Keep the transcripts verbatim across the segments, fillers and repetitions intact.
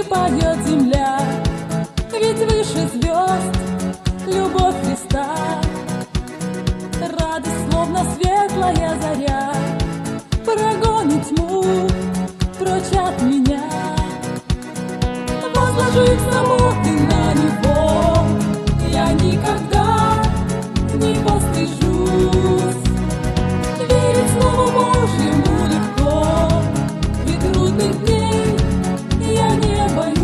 поет земля, ведь выше звезд любовь Христа. Радость, словно светлая заря, прогонит тьму прочь от меня. Возложив заботы на Него, я никогда не постыжусь. Верить Слову Божьему легко, ведь трудных дней я не боюсь.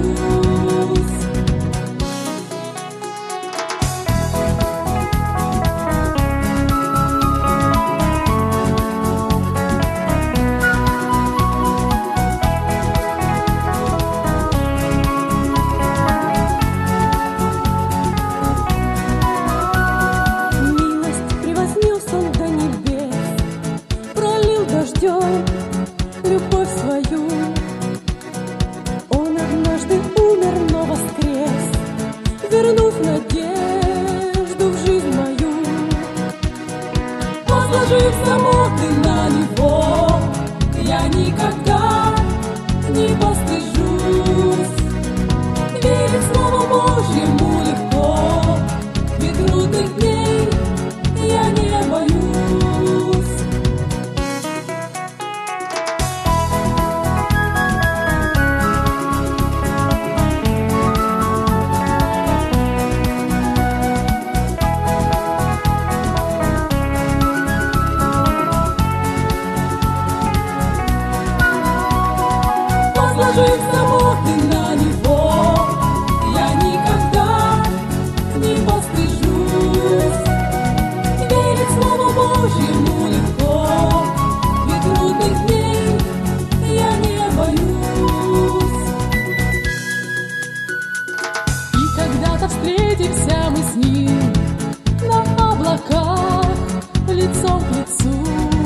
Любовь свою. Он однажды умер, но воскрес, вернув надежду в жизнь мою. Возложив заботы на Него, я никогда не постыжусь. Верить Слову Божьему легко, ведь трудных дней я не боюсь. Возложив заботы на Него, я никогда не постыжусь. Верить Слову Божьему легко, ведь трудных дней я не боюсь. И когда-то встретимся мы с Ним на облаках, лицом к лицу,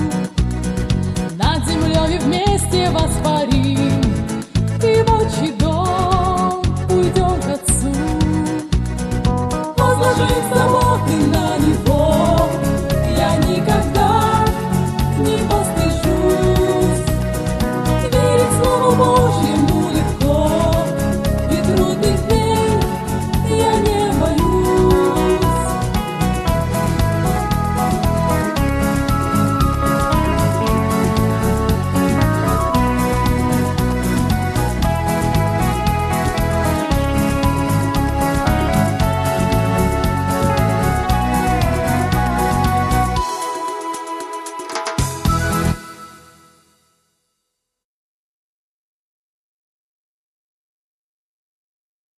над землей вместе воспарим, и в отчий дом уйдем к Отцу. Возложив заботы на Него, я никогда не постыжусь.